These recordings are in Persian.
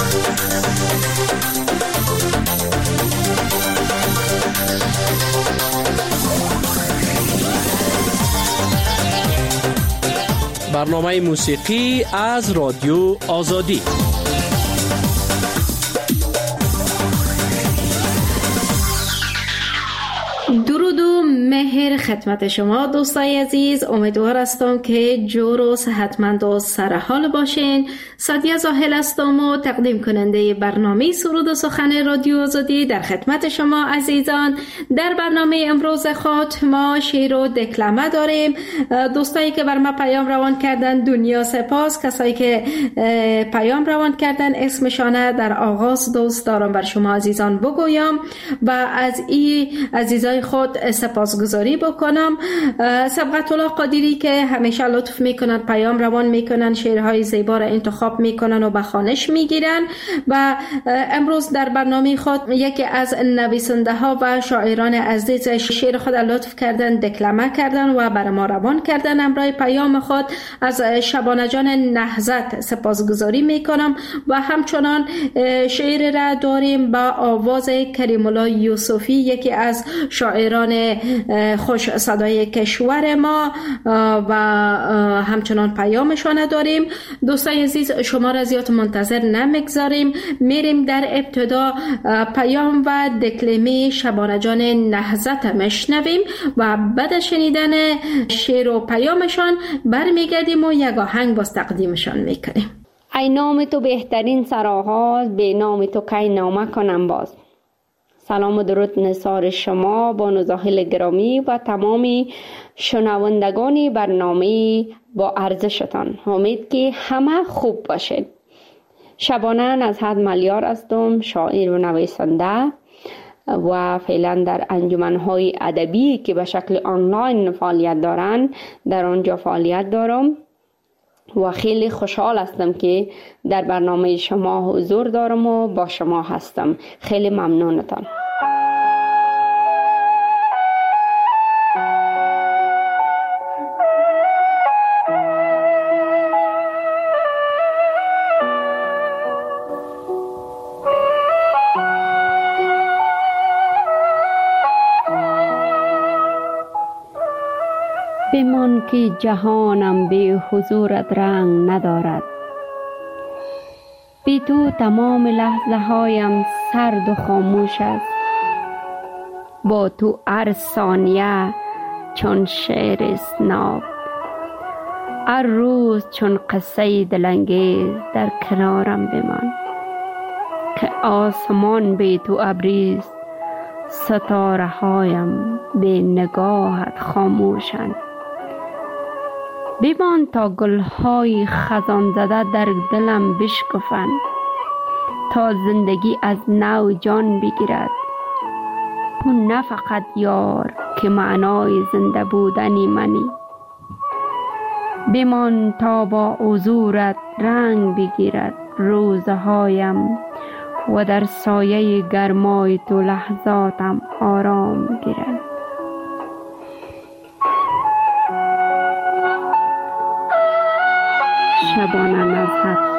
برنامه موسیقی از رادیو آزادی. درود و مهر خدمت شما دوستای عزیز. امیدوار هستم که جور و صحتمند و سرحال باشین. سادیا زاهل هستم و تقدیم کننده برنامه سرود و سخن رادیو آزادی در خدمت شما عزیزان. در برنامه امروز خود ما شعر و دکلمه داریم. دوستایی که بر ما پیام روان کردن دنیا سپاس. کسایی که پیام روان کردن اسمشانه در آغاز دوست دارم بر شما عزیزان بگویم و از این عزیزای خود سپاسگزاری بکنم. سبقت الله قادری که همیشه لطف میکنن، پیام روان میکنن، شعرهای زیبا را انتخاب میکنن و به خوانش میگیرن و امروز در برنامه خود یکی از نویسنده ها و شاعران عزیز شعر خود لطف کردن، دکلمه کردن و بر ما روان کردن. امرای پیام خود از شبانه جان نهضت سپاسگزاری میکنم و همچنان شعر را داریم با آواز کریم الله یوسفی، یکی از شاعران خوش صدای کشور ما و همچنان پیامشان داریم. دوستان عزیز شما را زیاد منتظر نمیگذاریم، میریم در ابتدا پیام و دکلمه شبانه جان نهضت میشنویم و بعد شنیدن شعر و پیامشان برمیگردیم و یک آهنگ باز تقدیمشان میکنیم. ای نام تو بهترین سرآغاز، به نام تو کی نامه کنم باز. سلام و درود نثار شما بانو زاهل گرامی و تمام شنوندگان برنامه با ارزشتان. امید که همه خوب باشید. شبانه از حد ملیار هستم، شاعر و نویسنده و فعلا در انجمن‌های ادبی که به شکل آنلاین فعالیت دارن در آنجا فعالیت دارم و خیلی خوشحال هستم که در برنامه شما حضور دارم و با شما هستم. خیلی ممنونتان. بمان که جهانم به حضورت رنگ ندارد، بی تو تمام لحظه هایم سرد و خاموش است. با تو هر ثانیه چون شعر اسناب، هر روز چون قصه دلانگیز در کنارم بمان. که آسمان بی تو ابریست، ستاره هایم به نگاهت خاموشند. بمان تا گلهای خزان زده در دلم بشکفند، تا زندگی از نو جان بگیرد. تو نه فقط یار که معنای زنده بودنی منی، بمان تا با حضورت رنگ بگیرد روزهایم و در سایه گرمای تو لحظاتم آرام گیرد. شبانه نزهت.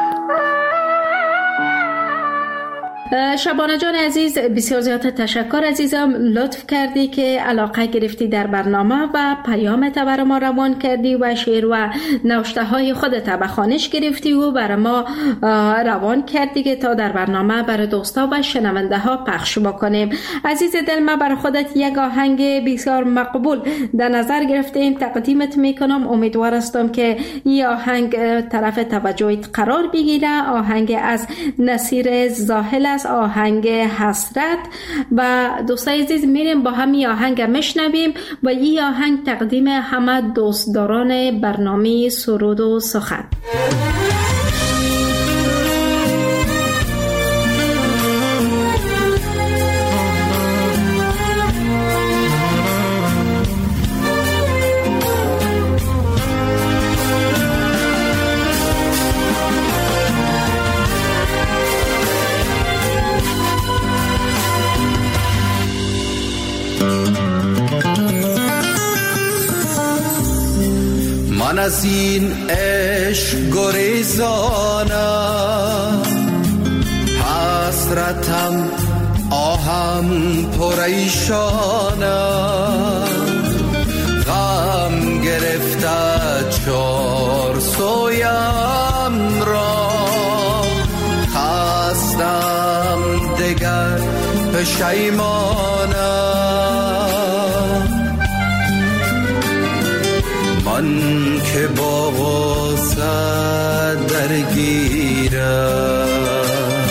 شبانه جان عزیز بسیار زیاد تشکر عزیزم، لطف کردی که علاقه گرفتی در برنامه و پیامت بر ما روان کردی و شعر و نوشته های خودت به خوانش گرفتی و بر ما روان کردی که تا در برنامه برای دوستا و شنونده ها پخش بکنیم. عزیز دل، ما بر خودت یک آهنگ بسیار مقبول در نظر گرفتیم، تقدیمت میکنم. امیدوار هستم که این آهنگ طرف توجهت قرار بگیره. آهنگ از نصیر زاهل، آهنگ حسرت. و دوستای عزیز میریم با همین آهنگ میشنویم و این آهنگ تقدیم همه دوستداران برنامه سرود و سخن. من از این عشق گریزانم، حسرتم آهم پریشانم، غم گرفته چار سویم را، خستم دگر پشیمانم. من که با غصه درگیرم،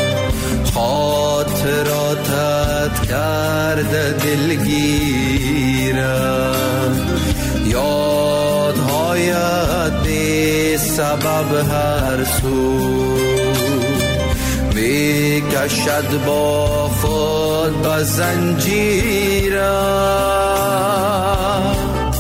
خاطراتت کرده دلگیرم، یادهایت بی سبب هر سو می کشد با خود به زنجیرم.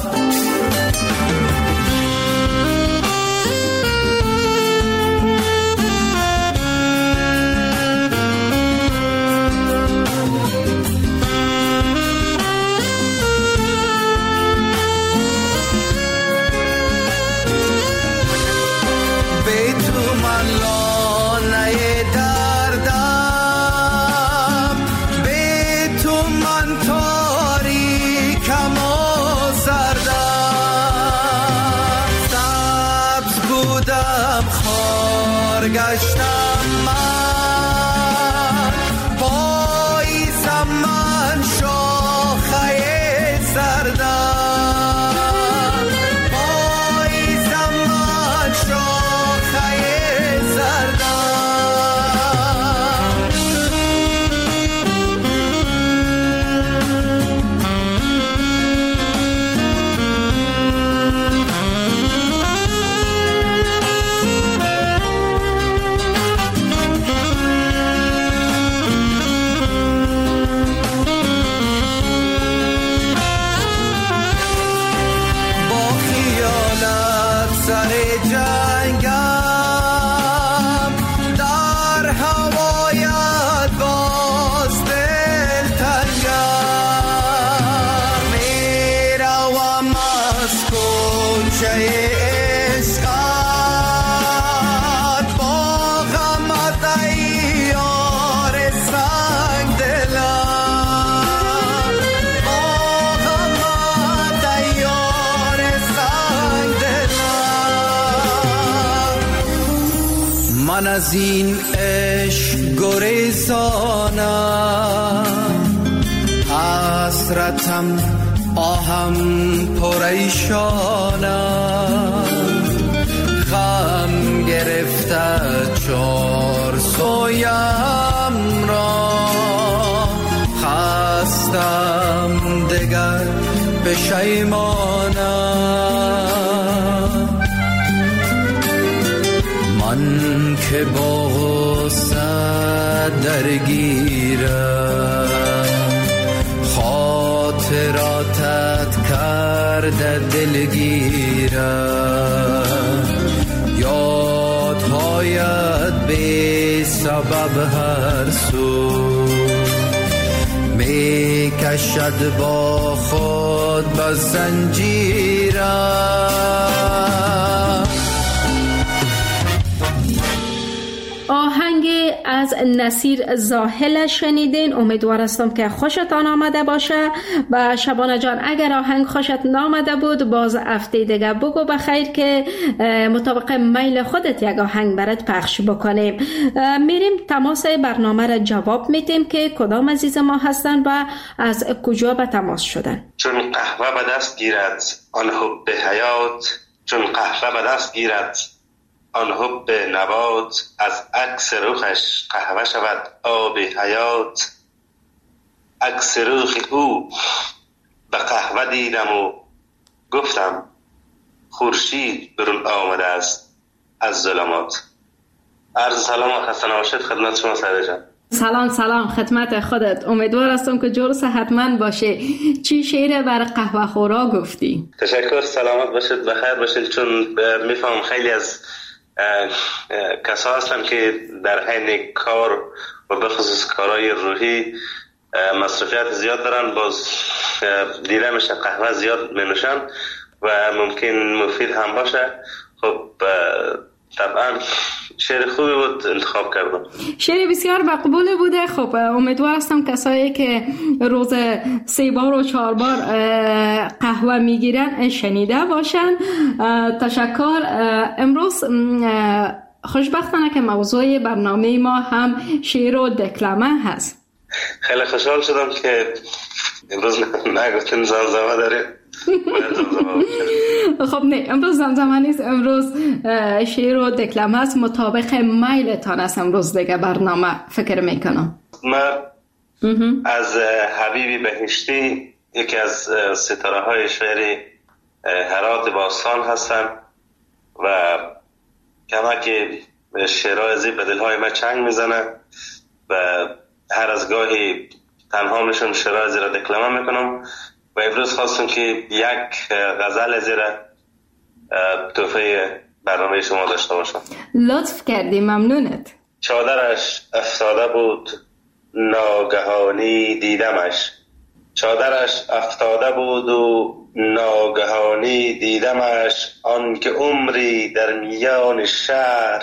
گشتم من، پاییزم من شاخه زردم، پاییزم من شاخه من از این عشق گریزانم، حسرتم آهم پریشانم، غم گرفته چار سویم را، خستم دگر پشیمانم. من که با غصه درگیرم، خاطراتت کرده دلگیرم، یادهایت بی سبب هر سو می کشد با خود به زنجیرم. آهنگ از نصیر زاهل شنیدین. امیدوار هستم که خوشتان آمده باشه. و شبانه جان اگر آهنگ خوشت نامده بود باز هفته دیگه بگو بخیر که مطابق میل خودت یک آهنگ برات پخش بکنیم. میریم تماس برنامه را جواب میدیم که کدام عزیز ما هستن و از کجا به تماس شدن. چون قهوه به دست گیرد آن حب حیات، چون قهوه به دست گیرد آن حب نبات، از عکس رخش قهوه شود آب حیات. عکس رخ او به قهوه دیدم و گفتم خورشید برون آمده است از ظلمات. عرض سلام و خسته نباشید خدمت شما سعید جان. سلام خدمت خودت. امیدوار هستم که جور صحتمند باشه. چی شعر بر قهوه خورا گفتی؟ تشکر، سلامت باشید، بخیر باشید. چون میفهم خیلی از کسا هستن که در حین کار و به خصوص کارهای روحی مصرفیت زیاد دارن، باز دیده میشه قهوه زیاد می نوشن و ممکن مفید هم باشه. خب طبعا شعر خوبی بود انتخاب کردم. شعر بسیار مقبول بوده. خب امیدوار هستم کسایی که روز 3 بار و 4 بار قهوه میگیرن شنیده باشن. تشکر. امروز خوشبختانه که موضوع برنامه ما هم شعر و دکلمه هست. خیلی خوشحال شدم که امروز نگفتین زمزمه داریم. خب نه، امروز زمزمه نیست، امروز شعر و دکلمه است. مطابق میلتان است امروز دیگه برنامه فکر میکنم. من از حبیبی بهشتی، یکی از ستاره های شعر هرات باستان هستم و کما که شعرهای زیب به دلهای من چنگ میزنه و هر از گاهی تنها میشم شعرهای زیر دکلمه میکنم و امروز خواستم که یک غزل زیر تحفه برنامه شما داشته باشم. لطف کردی، ممنونت. چادرش افتاده بود ناگهانی دیدمش، چادرش افتاده بود و ناگهانی دیدمش، آن که عمری در میان شهر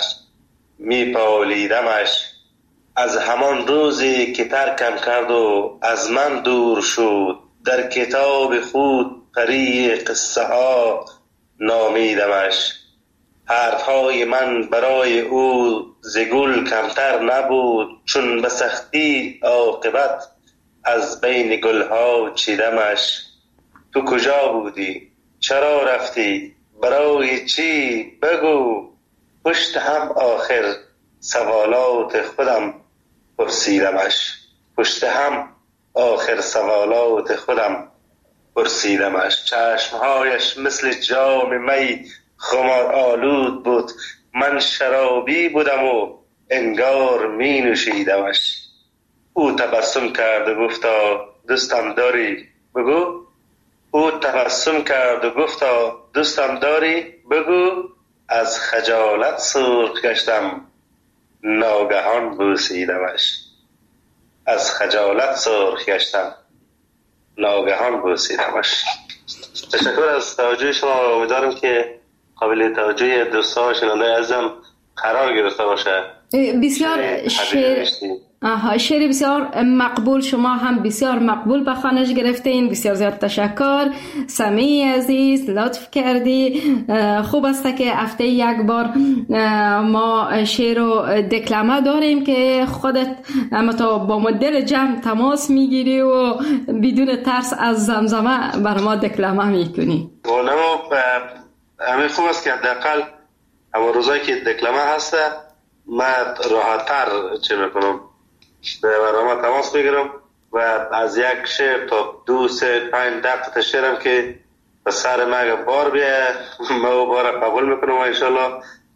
میپالیدمش. از همان روزی که ترکم کرد و از من دور شد، در کتاب خود پری قصه ها نامیدمش. حرفهای من برای او ز گل کمتر نبود، چون به سختی عاقبت از بین گلها چیدمش. تو کجا بودی؟ چرا رفتی؟ برای چی؟ بگو. پشت هم آخر سوالات خودم پرسیدمش، پشت هم آخر سوالات خودم پرسیدمش. چشمهایش مثل جام می خمار آلود بود، من شرابی بودم و انگار می نوشیدمش. او تبسم کرد و گفتا دوستم داری؟ بگو. او تبسم کرد و گفتا دوستم داری؟ بگو. از خجالت سرخ گشتم ناگهان بوسیدمش، از خجالت سرخ گشتم ناگهان بوسیدمش. تشکر از توجه شما و امیدوارم که قابل توجه دوستان شنونده عزیزم قرار گرفته باشه. بسیار شعر بسیار مقبول، شما هم بسیار مقبول به خوانش گرفتین. بسیار زیاد تشکر. سمی عزیز لطف کردی. خوب است که هفته یک بار ما شعر و دکلمه داریم که خودت تو با مدل جمع تماس میگیری و بدون ترس از زمزمه بر ما دکلمه میکنی. همین خوب است که حداقل اما روزایی که دکلمه هسته من راحت‌تر چه میکنم به برنامه تماس میگیرم و از یک شعر تا 2 3 5 10 شعرم که به سر من بار بیه ما بار قبول میکنم و انشالله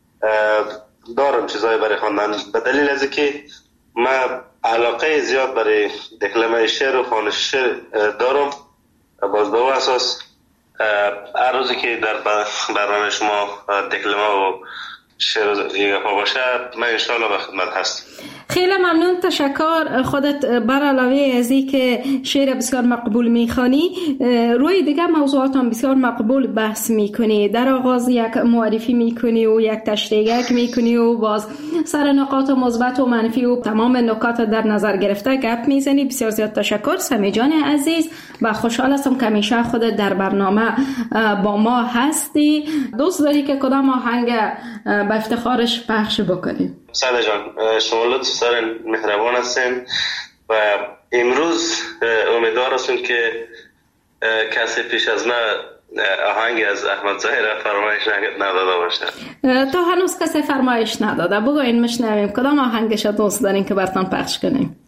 دارم چیزایی برای خواندن، به دلیل از که من علاقه زیاد برای دکلمه شعر و خوانش شعر دارم. باز به اساس هر روزی که در برنامه شما دکلمه و شعر دیگه باشه من انشالله به خدمت هستم. خیلی ممنون. تشکر. خودت بر علاوه از این که شعر بسیار مقبول میخوانی روی دیگه موضوعات هم بسیار مقبول بحث میکنی. در آغاز یک معرفی میکنی و یک تشریح میکنی و باز سر نقاط مثبت و منفی و تمام نکات در نظر گرفته گپ میزنی. بسیار زیاد تشکر سمی جان عزیز و خوشحال هستم که همیشه خودت در برنامه با ما هستی. دوست داری که کدام آهنگ به افتخارش پخش بکنیم؟ سعید جان شما لطف دارین، مهربان هستین و امروز امیدوار هستم که کسی پیش از من آهنگ از احمد ظاهر فرمایش نداده باشه. تا هنوز کسی فرمایش نداده. بگوین مشنویم کدام آهنگش دوست دارین که براتون پخش کنیم؟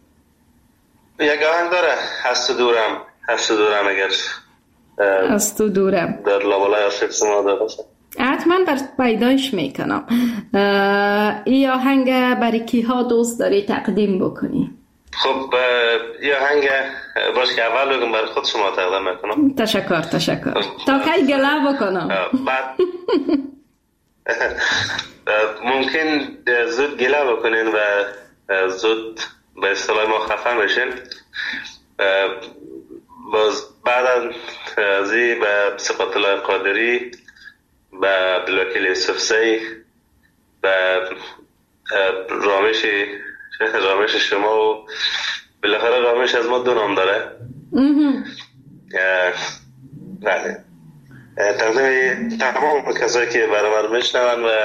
یک آهنگ داره هست تو دورم، هست تو دورم، اگر هست تو دورم در لابلای عاشق سما داده باشه حتما پیدایش میکنم. این آهنگ برای کی ها دوست داری تقدیم بکنی؟ خب این آهنگ باش که اول بگم برای خود شما تقدیم میکنم. تشکر تا کی گله بکنم. بعد ممکن زود گله بکنین و زود به اصطلاح ما خفه بشین. باز بعد از به صفات الله قادری، به عبدالوکیل یوسفزی رامش شما و بالاخره رامش از ما 2 نام داره. بله، تقدیم تمام کسایی که برابر میشنون و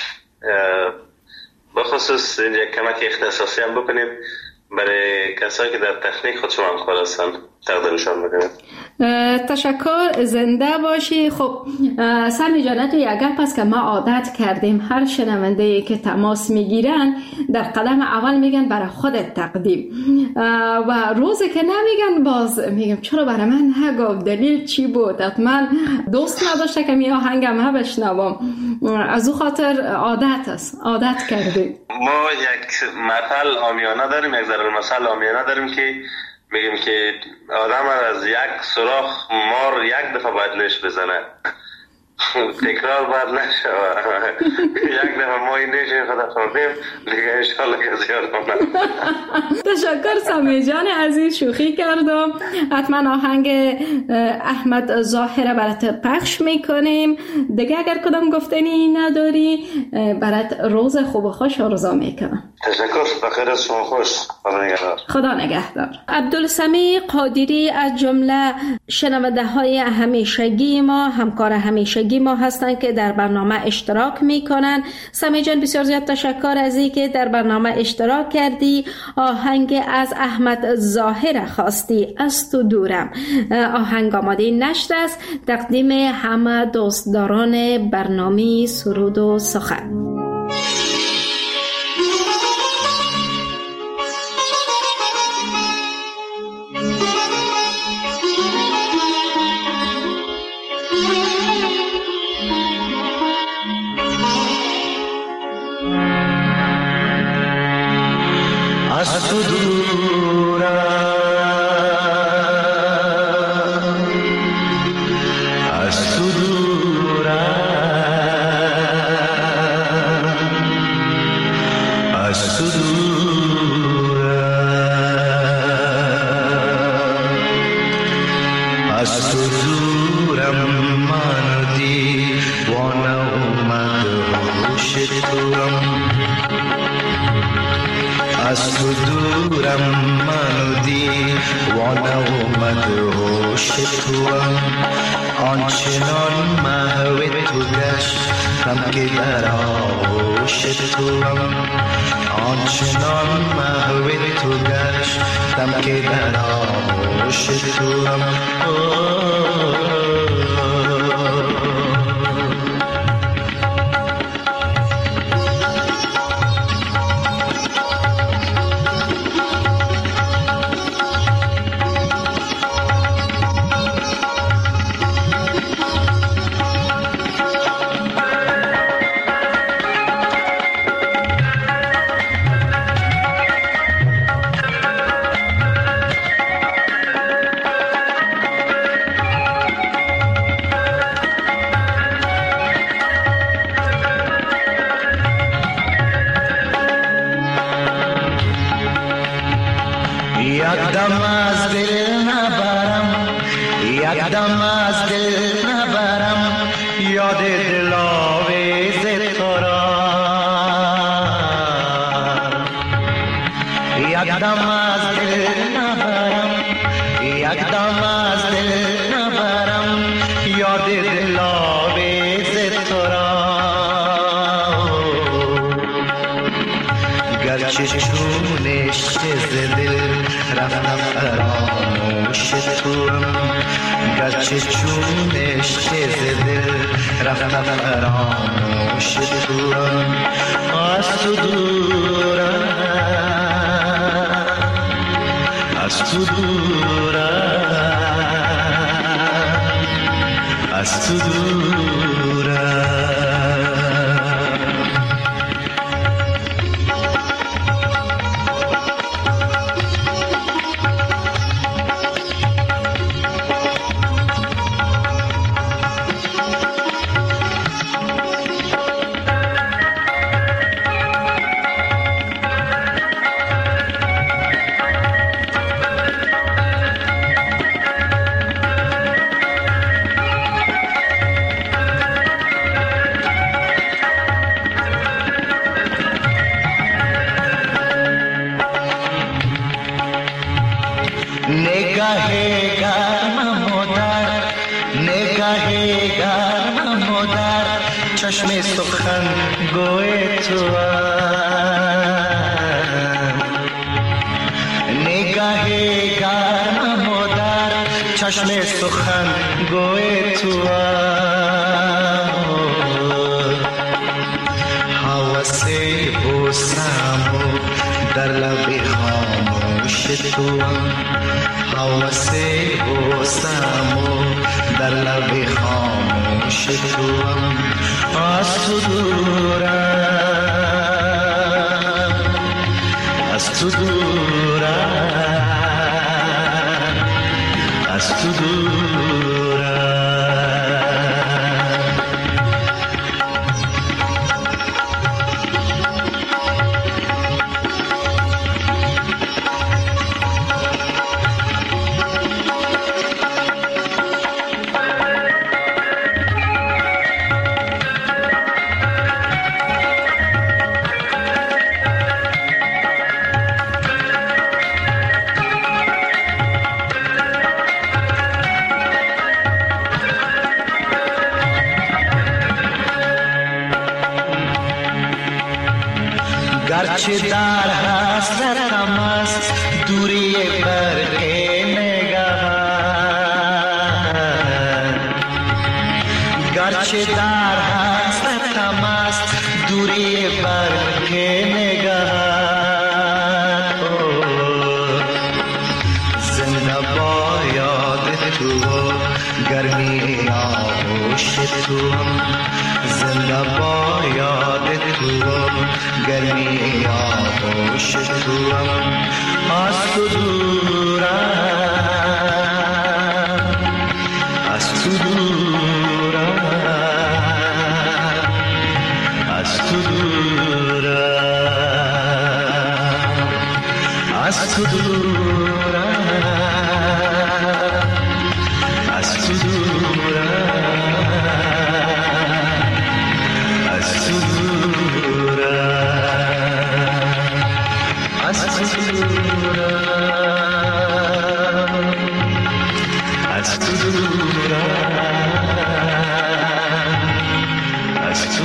بخصوص اینجا کمک اختصاصی هم بکنیم برای کسایی که در تکنیک خودشون هم کار هستن تقدیمشان میکنیم. تشکر، زنده باشی. خب سمی جان، تو یک گپ است که ما عادت کردیم هر شنونده که تماس میگیرن در قدم اول میگن برای خودت تقدیم و روزی که نمیگن باز میگم چرا برای من نگفت، دلیل چی بود؟ حتما دوست نداشته که می آهنگم بشنوم. از او خاطر عادت است، عادت کردیم. ما یک مثل عامیانه داریم، یک ضرب مثل عامیانه داریم که میگیم که آدم از یک سوراخ مار 1 دفعه باید نش بزنه، تکرار باید نشوه. 1 دفعه ما این نش خدا خوردیم دیگه انشالله که زیاد کنم. تشکر سمی جان عزیز، شوخی کردم. حتما آهنگ احمد ظاهر برات پخش میکنیم. دیگه اگر کدام گفتنی نداری برات روز خوب و خوش آرزو میکنم. تشکر، بخیر از شما، خوش، خدا نگهدار. خدا نگهدار. عبدالسمیع قادری از جمله شنونده های همیشگی ما، همکار همیشگی ما هستند که در برنامه اشتراک میکنن. سمی جان بسیار زیاد تشکر از این که در برنامه اشتراک کردی. آهنگ از احمد ظاهر خواستی، از تو دورم. آهنگ آماده نشر است. تقدیم همه دوستداران برنامه سرود و سخن. از تو دورم، از تو دورم، از تو دورم، از تو دورم. من دیوانه اومد هوش تورم، از تو دورم. من دیوانه اومد هوش توام، آنچنان محو تو گشتم که در آغوش توام، آنچنان محو تو گشتم که در آغوش توام. یکدم از دل نبرم، یکدم از دل نبرم یاد دلاویز تو را، یکدم از دل نبرم، یکدم از دل نبرم یاد دلاویز تو را. گرچه چونش ز دل رفتم فراموش توام، گرچه چونش ز دل رفتم فراموش توام. از تو دورم، از تو دورم، از تو دورم. نگاه گرمم و در نگاه گرمم و در چشم سخن گوی تو نگاه گرمم و در چشم سخن گوی تو حوث بوسم و در لب خاموش تو حوث بوسم و در لب خاموش تو از تو دورم از تو دورم از تو دورم گرچه در حسرتم است دوری برق نگهت گرچه در حسرتم است دوری برق نگهت زنده با یاد تو گرمی آغوش تو زنده با یاد تو گرمی آغوش تو از تو دورم از تو دورم از تو دورم از تو دورم از تو دورم از تو دورم از تو دورم از تو دورم از تو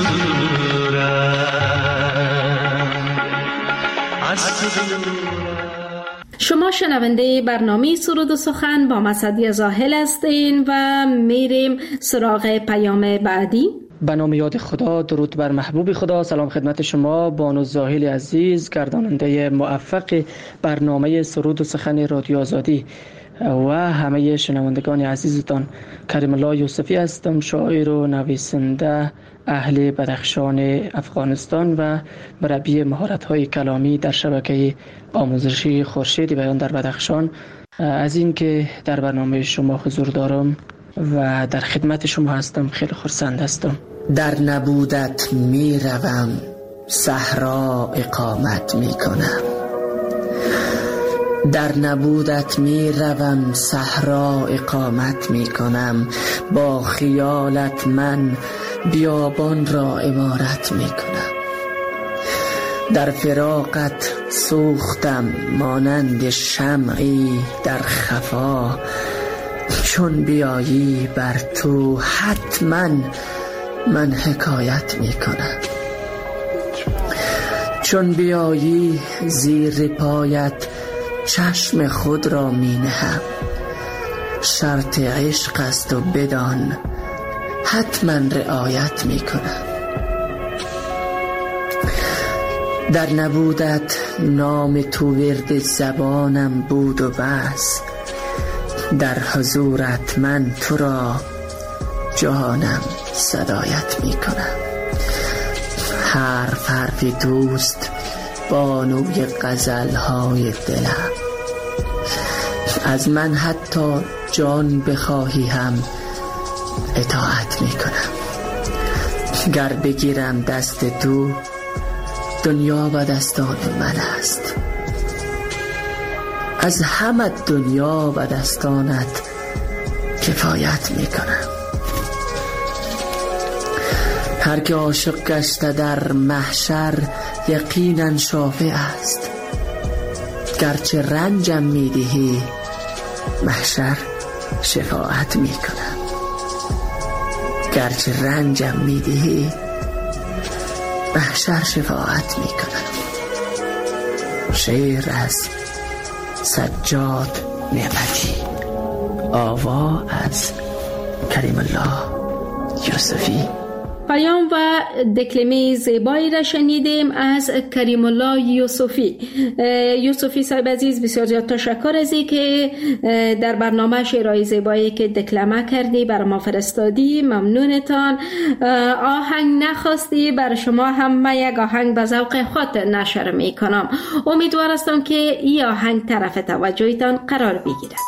دورم از تو دورم. شما شنونده برنامه سرود و سخن با مسعدی زاهل هستین و میریم سراغ پیام بعدی. به نام یاد خدا، درود بر محبوب خدا. سلام خدمت شما بانو زاهل عزیز، گرداننده موفق برنامه سرود و سخن رادیو آزادی و همه شنوندگان عزیزتان. کریم الله یوسفی هستم، شاعر و نویسنده اهل بدخشان افغانستان و مربی مهارت‌های کلامی در شبکه آموزشی خورشید بیان در بدخشان. از این که در برنامه شما حضور دارم و در خدمت شما هستم خیلی خرسند هستم. در نبودت می روم صحرا اقامت می کنم در نبودت می روم صحرا اقامت می کنم با خیالت من بیابان را عمارت می کنم در فراقت سوختم مانند شمعی در خفا چون بیایی بر تو حتما من حکایت می کنم چون بیایی زیر پایت چشم خود را می نهم شرط عشق است و بدان حتما رعایت می کنم در نبودت نام تو ورد زبانم بود و بس در حضورت من تو را جانم صدایت می کنم حرف حرفی دوست بانوی غزلهای دلم از من حتی جان بخواهی هم اطاعت می کنم گر بگیرم دست تو دنیا و دستان من است از همه دنیا و دستانت کفایت می کنم هر که عاشق گشته در محشر یقینا شافع است گرچه رنجم می دهی محشر شفاعت می کنم. گرچه رنجم می دهی محشر شفاعت می کنم. شعر از سجاد نعمتی، آوا از کریم الله یوسفی. پیام و دکلمه زیبایی را شنیدیم از کریم الله یوسفی. یوسفی صاحب عزیز، بسیار زیاد تشکر از این که در برنامه شعرهای زیبایی که دکلمه کردی بر ما فرستادی. ممنونتان. آهنگ نخواستی، بر شما هم من یک آهنگ به ذوق خود نشر می کنم. امیدوار هستم که این آهنگ طرف توجهتان قرار بگیرد.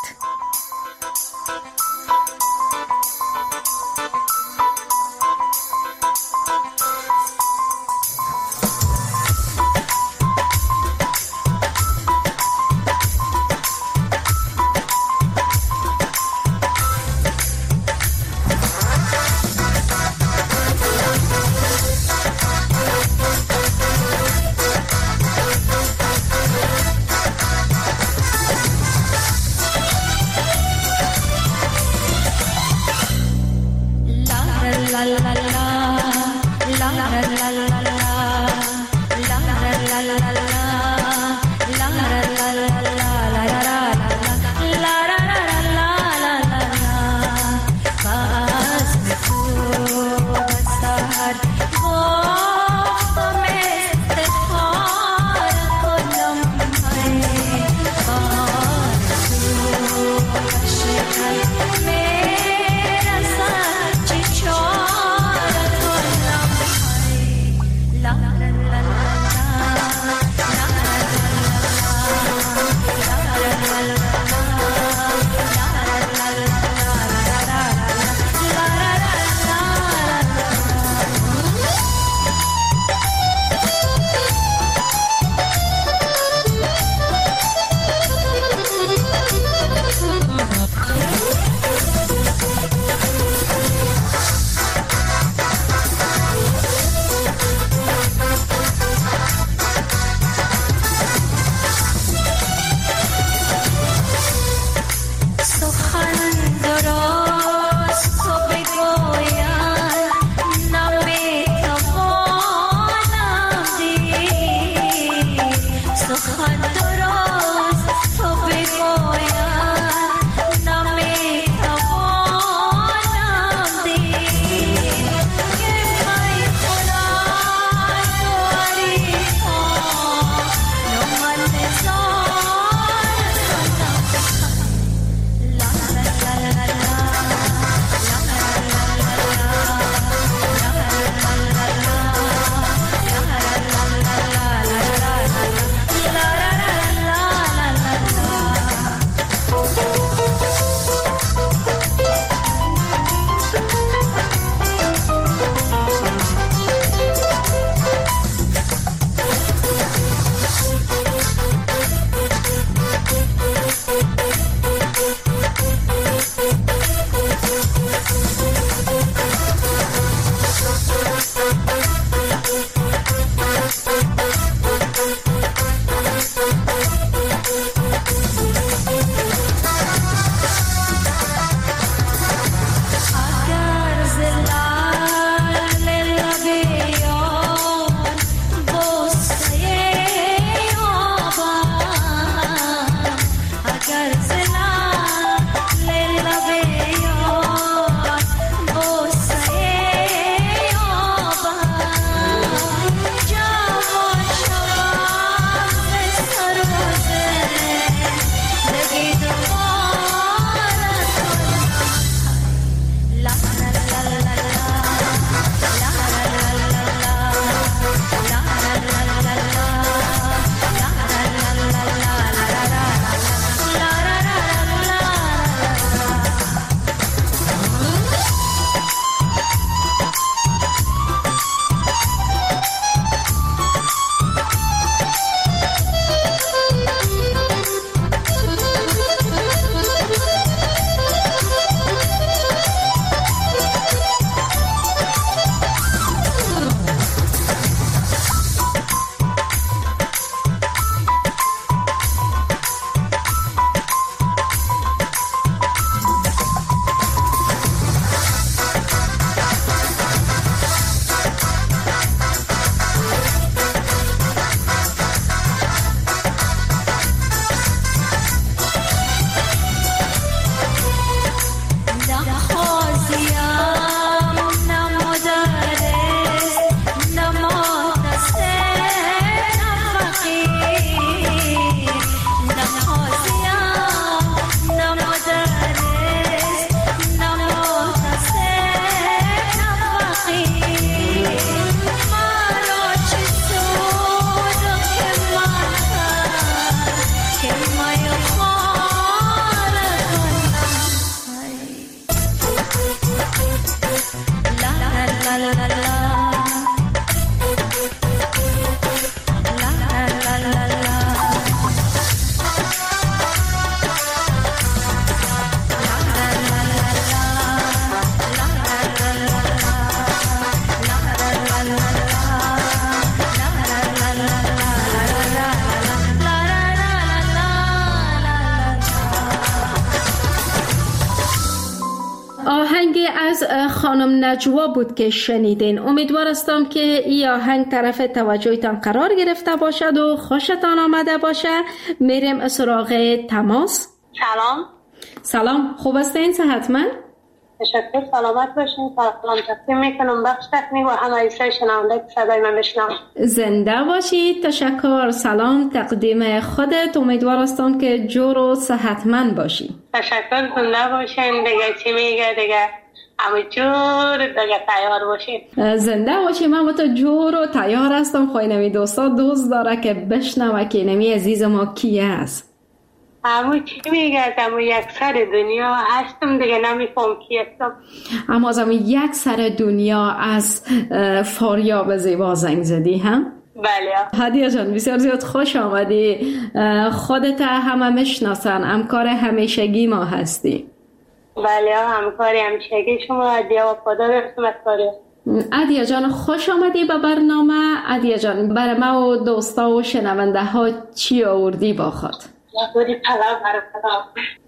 از خانم نجوا بود که شنیدین. امیدوار هستم که این آهنگ طرف توجهتان قرار گرفته باشد و خوشتان آمده باشه. میریم سراغ تماس. سلام، خوب هستین؟ صحتمند؟ تشکر، سلامت باشین. سلام تقدیم میکنم بخش تکنیک و همه ایسای شنونده که صدای من بشنوند. زنده باشید. تشکر. سلام تقدیم خودت. امیدوار هستم که جور و صحتمند باشی. تشکر، زنده باشین. دیگه چی میگه دیگه همه جور دیگه تیار باشین. زنده باشیم. من تو جور و تیار هستم. خواهی نمی دوست داره که بشنوه که نمی عزیز ما کیه است. همون چی میگه از همون یک سر دنیا هستم دیگه نمیفهم کی هستم. اما از همون یک سر دنیا از فاریاب زیبا زنگ زدی هم؟ بله. هدیه جان بسیار زیاد خوش آمدی. خودت همه میشناسن، همکار همیشگی ما هستی. بله همکار همیشگی شما. هدیه و پادر خدمتکاری. هدیه جان خوش آمدی به برنامه. هدیه جان برای ما و دوستا و شنونده ها چی آوردی با خود؟ یه پلاو برای پلاو.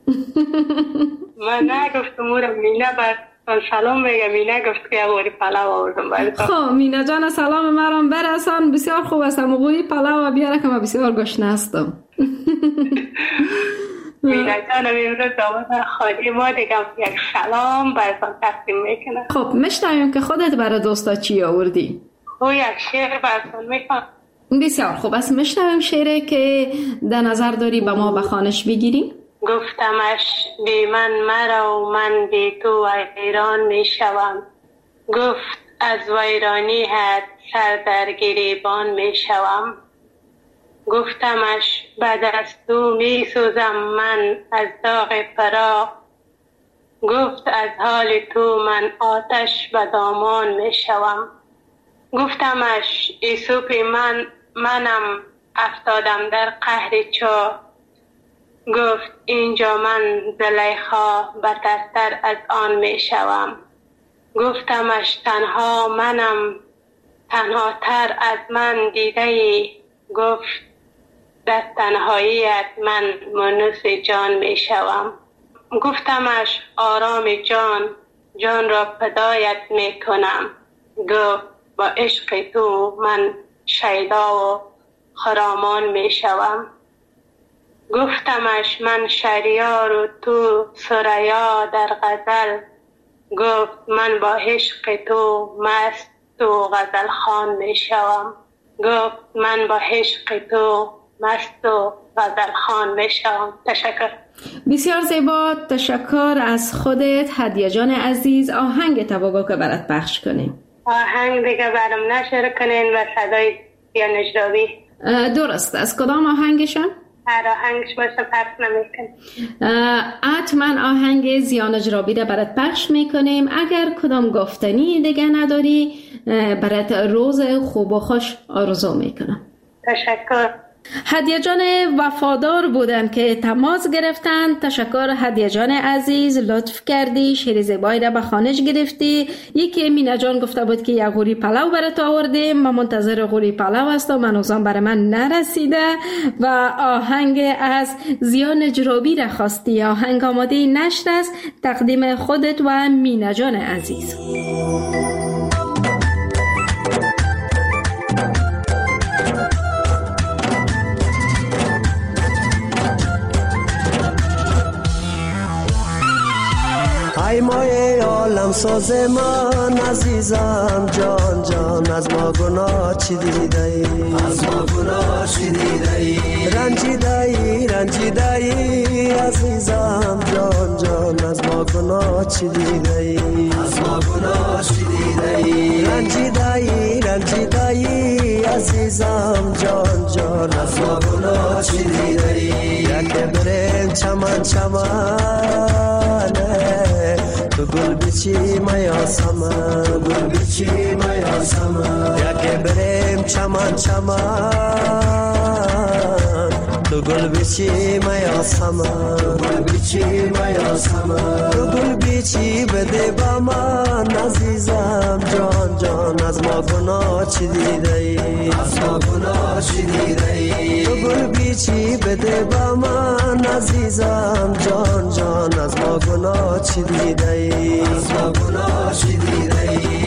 من نگفتم مورم مینه بر سلام میگه. مینه گفت که یه پلاو آوردم برای تو. خب مینه جان سلام مرام برسان. بسیار خوب است. موقعی پلاو بیاره که من بسیار گشنه هستم. مینه جان امروز داماد خالی ما دیگه یک سلام براتون تقدیم میکنه. خب میشنویم که خودت برای دوستا چی آوردی؟ او یک شعر براتون میکنم. بسیار خوب است. میشنویم شعری که در نظر داری به ما به خوانش بگیریم. گفتمش بی من مرا و من بی تو ویران میشوم. گفت از ویرانی هد سر در گریبان میشوم. گفتمش بعد از تو میسوزم من از داغ فراق. گفت از حال تو من آتش به دامان میشوم. گفتمش ایسوپی منم افتادم در قهر چاه. گفت اینجا من زلیخا بترتر از آن می شوم. گفتمش تنها منم تنها تر از من دیده ای. گفت در تنهاییت من منوس جان می شوم. گفتمش آرام جان را فدایت می کنم. گفت با عشق تو من شیدا و خرامان می شوم. گفتمش من شهریار و تو ثریا در غزل. گفت من با عشق تو مست و غزل خوان می شوم. گفت من با عشق تو مست و غزل خوان می شوم. تشکر. بسیار زیبا. تشکر از خودت هدیه جان عزیز. آهنگ تباگو که برات پخش کنیم. آهنگ دیگه برام نشر کنین و صدای یا نجرابی. درست. از کدام آهنگشم؟ هر آهنگش باشه پخش نمیکنیم. حتما آهنگ زیان اجرابی را برات پخش میکنیم. اگر کدام گفتنی دیگه نداری برات روز خوب و خوش آرزو میکنم. تشکر. هدیه جان وفادار بودن که تماس گرفتن. تشکر هدیه جان عزیز. لطف کردی شعر زیبایی را به خوانش گرفتی. یکی مینه جان گفته بود که یک غوری پلاو برات آوردیم. من منتظر غوری پلاو هستم. هنوزم برای من نرسیده. و آهنگ از زیان اجرابی را خواستی. آهنگ آماده نشر است. تقدیم خودت و مینه جان عزیز. ای مای عالم ساز من عزیزم جان جان از ما گناه چی دیده ای؟ از ما گناه چی دیده ای؟ رنجیده ای عزیزم جان جان از ما گناه چی دیده ای؟ از ما گناه چی دیده ای؟ رنجیده ای عزیزم جان جان از ما گناه چی دیده ای؟ یک برین چمن تو گل بیچی میا سمن یکی بریم چمن تو گل بیچی میا سمن تو گل بیچی بده با من عزیزم جان جان از ما گناه چی دیده ای؟ از ما گناه چی دیده ای؟ تو گل بیچی بده با من عزیزم جان جان از ما گناه چی دیده ای؟ از ما گناه چی دیده ای؟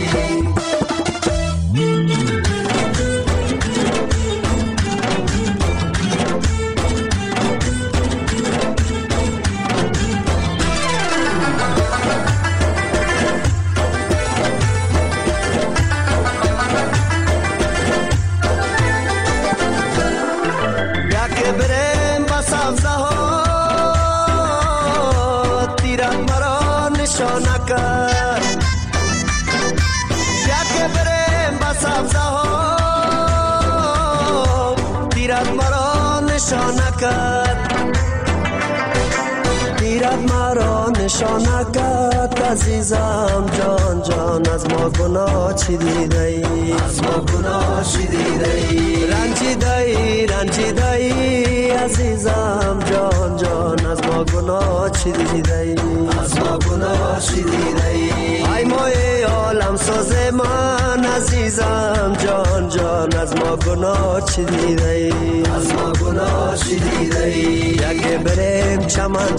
دیرت مرا نشانکت عزیزم جان جان از ما گناه چی دیده ای؟ از ما گناه چی دیده ای؟ رنجیده ای عزیزم جان جان از ما گناه چی دیده ای؟ از ما گناه چی دیده ای؟ ای مای عالم ساز من عزیزم جان جان از ما گناه چی دیده ای؟ از ما گناه چی دیده ای؟ یکی بریم چمن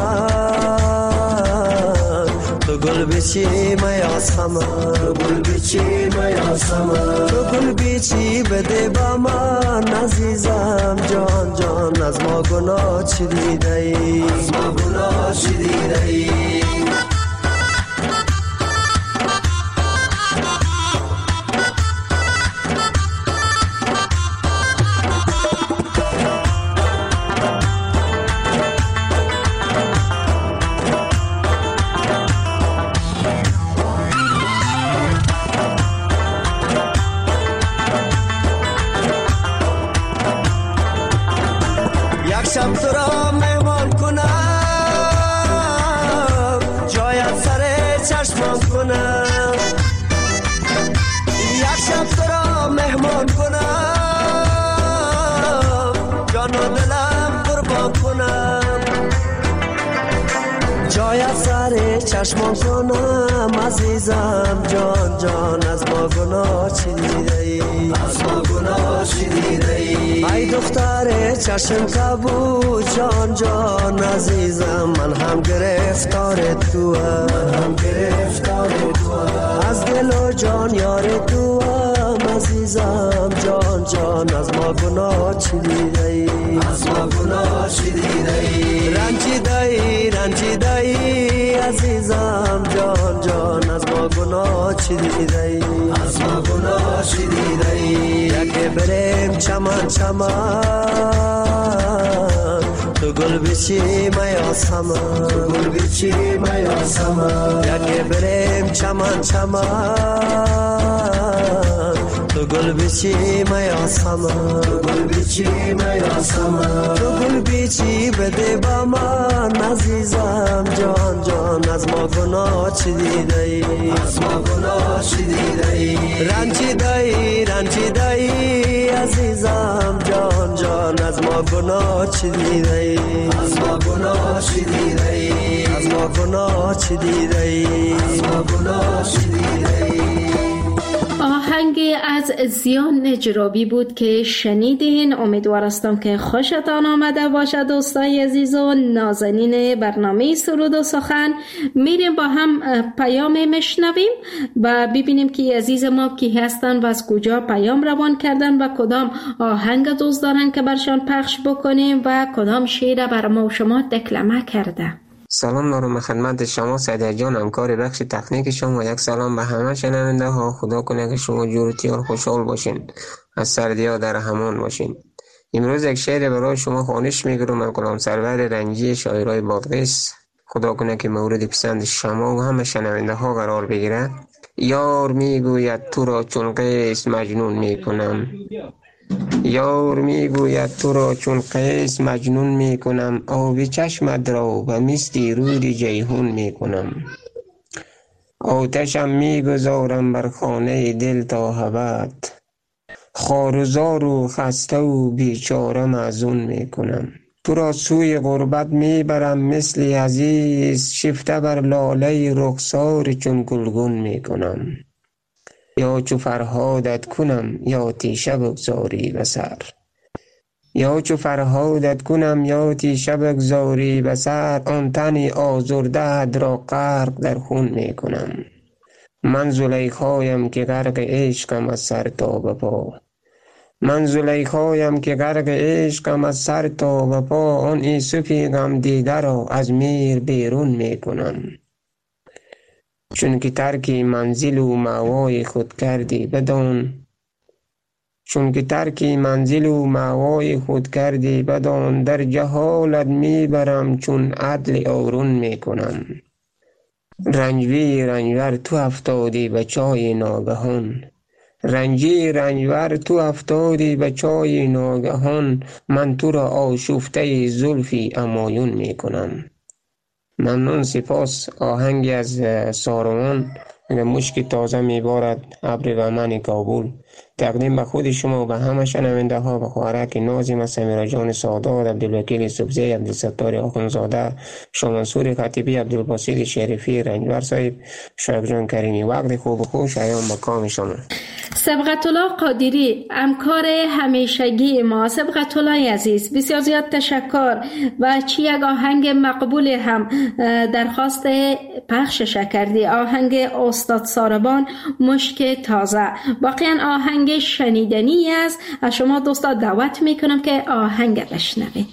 تو گل بیچی میاسم تو گل بیچی میاسم تو گل بیچی بده با من عزیزم جان جان از ما گناه چی دیده ای؟ از ما گناه چی دیده ای؟ شب تو را مهمان کنم جایت سر چشمان کنم یک شب تو را مهمان کنم جان و دلم قربان کنم جایت سر چشمان کنم عزیزم جان جان از ما گناه چی دیده ای؟ از ما گناه چی دیده ای؟ ای دختر چشم کبود جان جان عزیزم من هم گرفتار تو از دل و جان یار تو عزیزم جان جان از ما گناه چی دیده ای؟ از ما گناه چی دیده ای؟ رنجیده ای عزیزم جان جان از ما گناه چی دیده ای؟ از ما گناه چی دیده ای؟ یکی بریم چمن تو گل بیچی میاسم تو گل بیچی میاسم یکی بریم چمن تو گل بیچی میاسم تو گل بیچی میاسم تو گل بیچی بده با من عزیزم جان جان از ما گناه چی دیده ای؟ از ما گناه چی دیده ای؟ رنجیده ای عزیزم جان جان از ما گناه چی دیده ای؟ از ما گناه چی دیده ای؟ از ما گناه چی دیده ای؟ از ما گناه چی دیده ای؟ آهنگ از زیان نجرابی بود که شنیدین. امیدوارستم که خوشتان آمده باشد دوستای عزیز و نازنین برنامه سرود و سخن. میریم با هم پیام میشنویم و ببینیم که عزیز ما کی هستن و از کجا پیام روان کردن و کدام آهنگ دوست دارن که برشان پخش بکنیم و کدام شعر بر ما و شما دکلمه کرده. سلام دارم خدمت شما سعید جان، همکار بخش تکنیک شما و یک سلام به همه شنونده ها. خدا کنه که شما جورتی و خوشحال باشین، از سردی ها در امان باشین. امروز یک شعر برای شما خوانش میگیرم از غلام سرور رنجی شاعرای بادغیس. خدا کنه که مورد پسند شما و همه شنونده ها قرار بگیره. یار میگوید تو را چون قیس مجنون میکنم، یار میگوید تو را چون قیس مجنون میکنم، آبی چشمت را و مثل رود جیحون میکنم. آتشم میگذارم بر خانه دل تا ابد، خوار و زار و خسته و بیچاره معزون میکنم. تو را سوی غربت میبرم مثل عزیز، شفته بر لاله رخسار چون گلگون میکنم. یا چو فرهادت کنم یا تیشه بگذاری به سر، یا چو فرهادت کنم یاتی شب گذاری به سر، آن تن آزرده را غرق در خون می کنم. من زلیخایم که غرق عشقم از سر تا به پا، من زلیخایم که غرق عشقم از سر تا به پا، آن یوسفی غم دیده را از میر بیرون می کنم. چون که ترک منزل و مأوای خود کردی بدان، چون که ترک منزل و مأوای خود کردی بدان، در جهالت میبرم چون عدل آرون میکنم. رنجوی رنجور تو افتادی به چای ناگهان، رنجی رنجور تو افتادی به چای ناگهان، من تو را آشفته زلفی همایون میکنم. ممنون، سپاس. آهنگی از ساروان، مشک تازه میبارد ابر بهمن کابل، تقدیم به خود شما و به همه شنونده ها و خوارک نازم سمیرا جان سادات، عبدالوکیل سبزی، عبدالستار آخوندزاده، شامنصور خطیبی، عبدالباسط شریفی، رنجور صاحب، شایب جان کریمی. وقت خوب و خوش، ایام به کام شما. سبقت الله قادری، همکار همیشگی ما. سبقت الله عزیز، بسیار زیاد تشکر و چی یک آهنگ مقبول هم درخواست پخشش کردی، آهنگ استاد ساربان مشک تازه. واقعا آهنگ شنیدنی است. از شما دوستا دعوت میکنم که آهنگ بشنوید.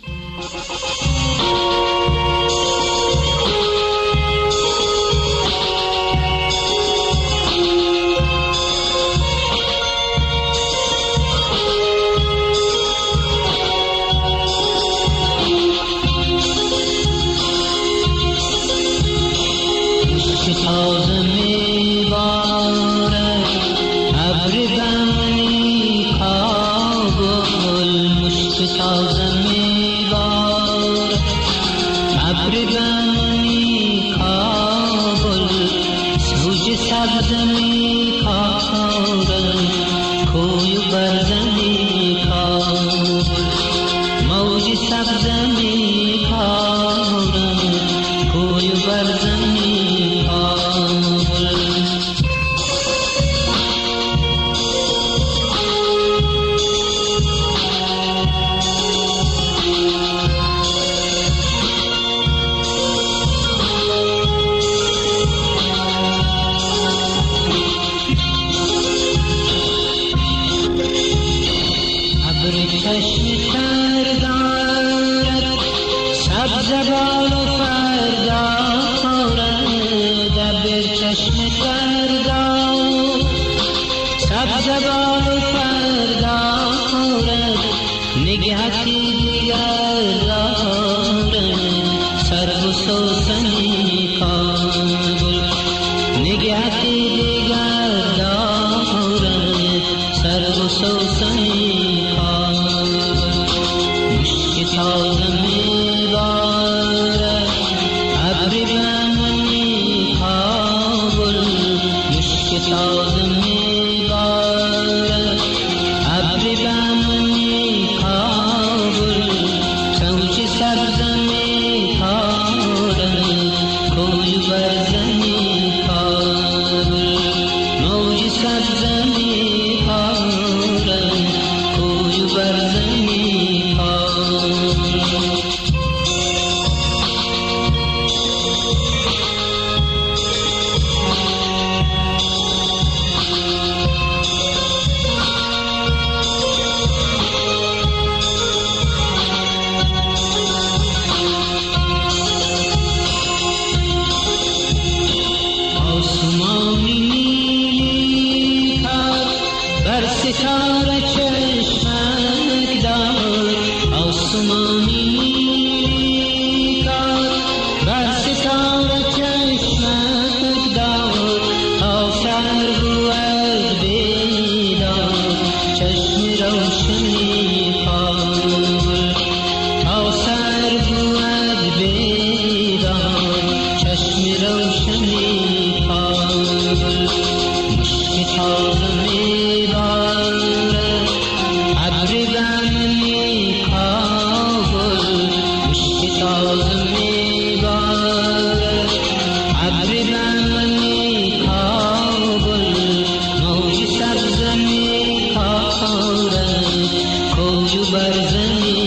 برزنی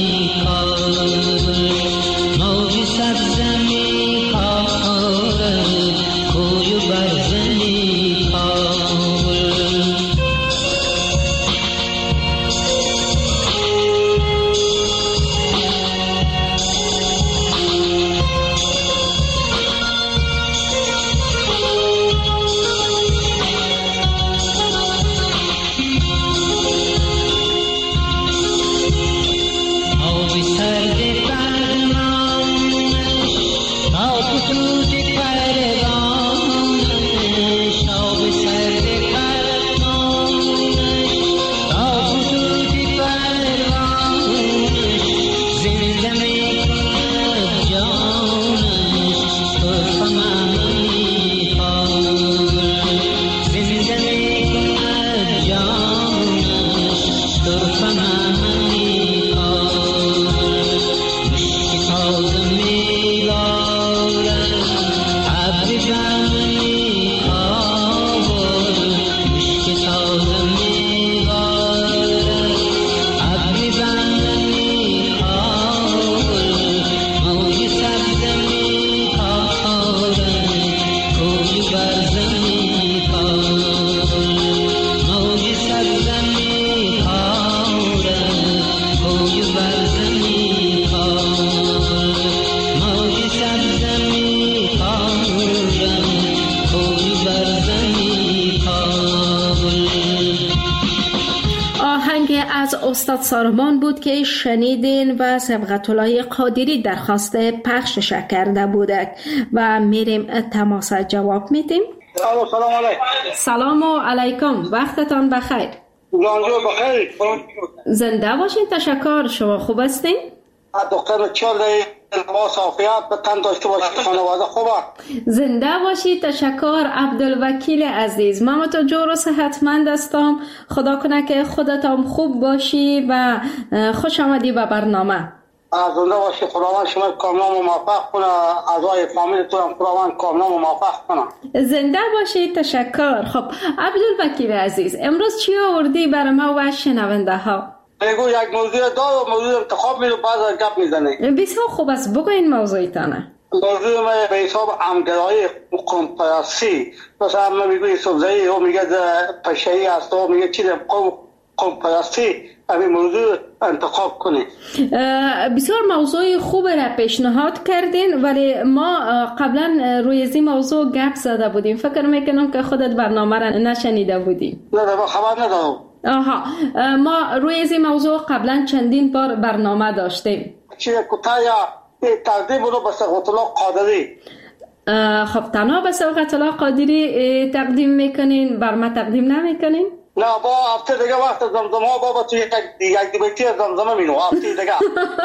استاد سارمان بود که شنیدین و صبغت الله قادری درخواست پخشش کرده بودک و میریم تماس جواب میدیم. سلام علیکم. سلام علیکم، وقتتان بخیر. بخیر. زنده باشین. تشکر. شما خوب هستین؟ دکتر چاله لباس عافیت به تن داشته باشید. خانواده خوبه؟ زنده باشید. تشکر. عبدالوکیل عزیز، من تو جور و صحتمند هستم. خدا کنه که خودتان خوب باشی و خوش آمدی به برنامه. زنده باشی. خداوند شما کاملا موفق کنه، اعضای فامیلتون هم خداوند کاملا موفق کنه. زنده باشید. تشکر. خب عبدالوکیل عزیز، امروز چی آوردی برای ما و شنونده ها؟ بگو یک موضوع دار و موضوع انتخاب میرو بعد گپ میزنی. بسیار خوب است، بگو این موضوعتانه. موضوع ما به حساب همگرایی قوم‌پرستی، مثلا ما میگوی یوسفزئی او میگه پشه‌ای است او میگه چیز قوم‌پرستی، همین موضوع انتخاب کنی. بسیار موضوع خوب را پیشنهاد کردین، ولی ما قبلا روی این موضوع گپ زده بودیم. فکر میکنم که خودت برنامه را نشنیده بودی. نه خبر ندارم. آها، ما روی این موضوع قبلا چندین بار برنامه داشتیم. چیه کوتاه یا تقدیم رو به صبغت الله قادری؟ خب تنها به صبغت الله قادری تقدیم میکنین، بر ما تقدیم نمیکنین؟ نه، با هفته دیگه وقت زمزمه بابا تو یک بیتی زمزمه مینو هفته دیگه.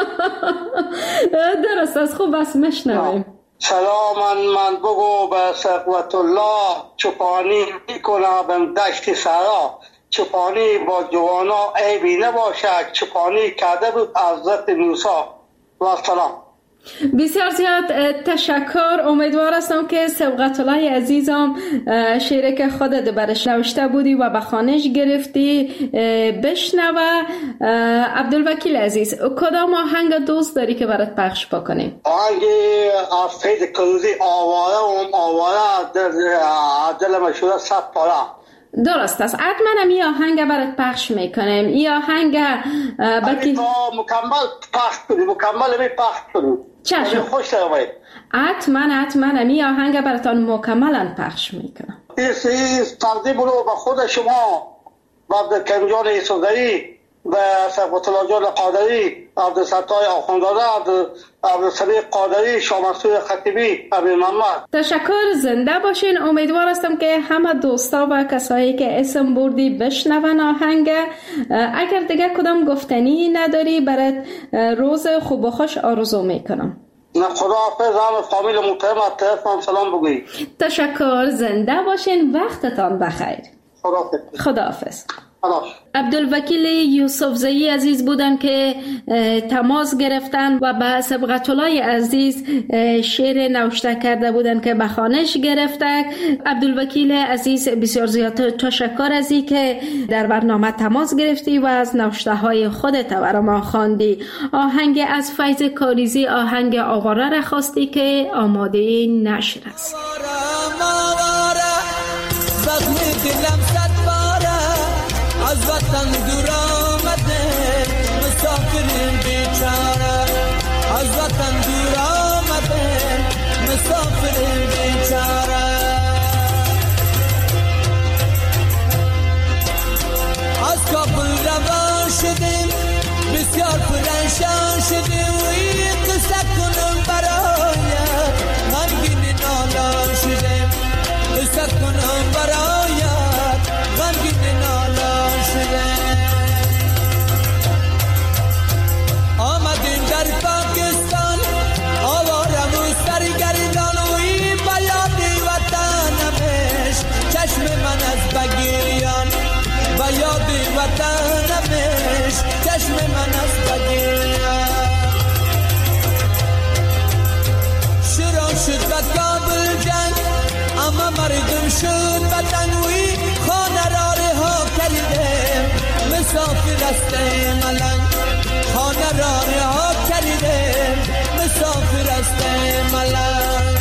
درست است، خوب است، مشنویم. سلام من بگو به صبغت الله، چوپانی میکنه بم دشت سرا، چوپانی با جوانا عیبی نباشد، چوپانی کرده بود حضرت موسی. و سلام. بسیار زیاد تشکر. امیدوار هستم که صبغت الله عزیزم شعری که خودت برش نوشته بودی و به خوانش گرفتی بشنوه. عبدالوکیل عزیز، کدام آهنگ دوست داری که برات پخش بکنیم؟ آهنگ از فید کروزی، آواره دل مشهور صد پاره. درست است، حتما این آهنگ برات پخش میکنیم. این آهنگ بکی مکمل پخش کنیم. چشم. خوش شوید. حتما این آهنگ براتون مکملا پخش میکنم. این تقدیم رو به خود شما، به عبدالکریم جان یوسفزئی، به صبغت الله جان قادری، عبدالستار آخوندزاده، عبدالصدیق قادری، شاه مسعود خطیبی، ابی محمد. تشکر. زنده باشین. امیدوار هستم که همه دوستا و کسایی که اسم بردی بشنون آهنگ. اگر دیگه کدام گفتنی نداری، برات روز خوب و خوش آرزو میکنم. نه خدا حافظ. همه فامیل محترم از طرفم سلام بگویی. تشکر. زنده باشین. وقتتان بخیر. خدا حافظ. عبدالوکیل یوسفزئی عزیز بودن که تماس گرفتن و به صبغت الله عزیز شعر نوشته کرده بودن که به خوانش گرفته. عبدالوکیل عزیز، بسیار زیاد تشکر از این که در برنامه تماس گرفتی و از نوشته های خودت برای ما خواندی. آهنگ از فیض کاریزی، آهنگ آواره را خواستی که آماده نشر است. از وطن دور آمده مسافر بیچاره، از وطن دور آمده مسافر بیچاره. از کابل روان شدیم بسیار پرنشان شدیم و این قصه کنم برایت غمگین نالان شدیم، قصه کنم برایت غمگین نالان شدیم. آمدیم در پاکستان آوارم و سرگردان و این بیاد وطنمش چشم من از بگیریان، بیاد وطنمش چشم من از بگیریان. شروع شد به کابل جنگ اما مردم شد وطن و این خانه را رها کردیم مسافر است ملنگ، خانه را رها کردیم مسافر است ملنگ.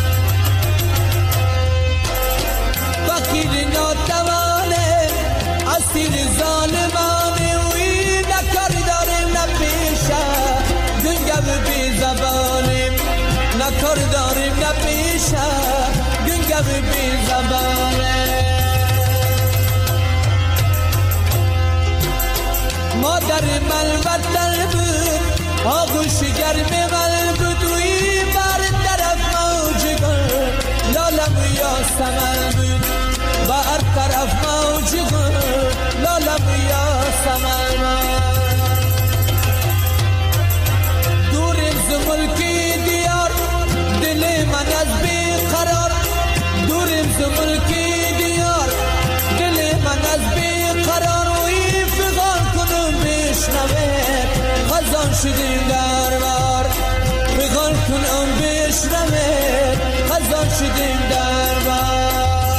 فقیر ناتوانه اسیر ظالمانه و این نکار داریم نپیشه گنگو بی زبانیم، نکار داریم نپیشه گنگو بی زبانه. مادر من وطن بود آغوش گرم من بود روی بر طرف موج گل لالم یاسمن بود بر طرف موج گل لالم یاسمن دورم ز ملکی دیار دل من از بیقرار دورم ز ملکی دیار دل من از بیقرار وی فغان کنم بشنوه خزان شدیم در بار فغان کنم بشنوه خزان شدیم در بار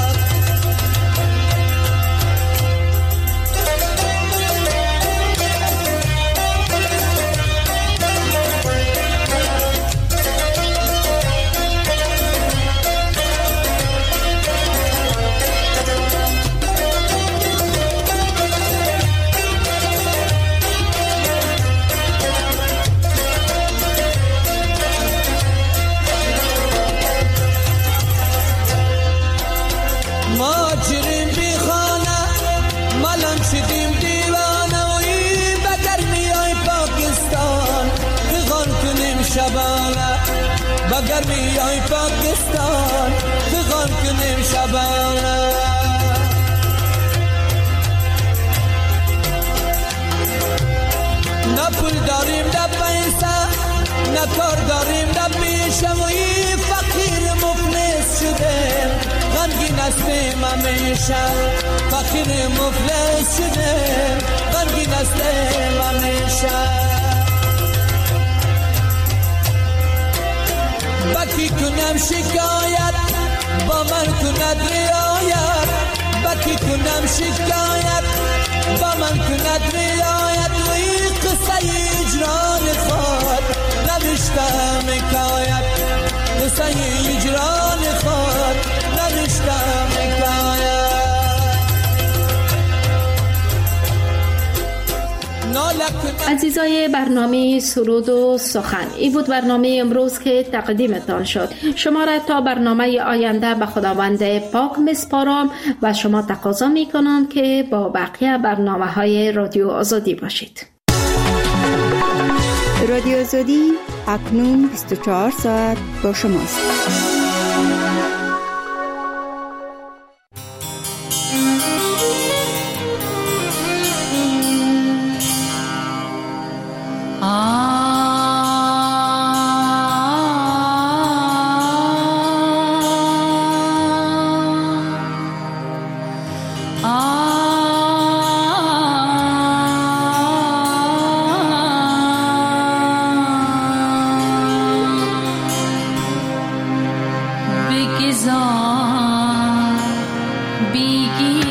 بگر میای پاکستان فغان کنیم شبانه نه پول داریم نه پیسه نه کار داریم نه پیشه وی فقیر مفلس شدیم غمگین هستیم همیشه فقیر مفلس شدیم غمگین هستیم همیشه بکی کنم شکایت با من کند رعایت بکی کنم شکایت با من کند رعایت وی قصه اجران خود نوشتم حکایت قصه اجران خود نوشتم حکایت عزیزای برنامه سرود و سخن، این بود برنامه امروز که تقدیمتان شد. شما را تا برنامه آینده به خداوند پاک میسپارم و شما تقاضا میکنم که با بقیه برنامه های رادیو آزادی باشید. رادیو آزادی اکنون 24 ساعت با شماست. بگذار بیگی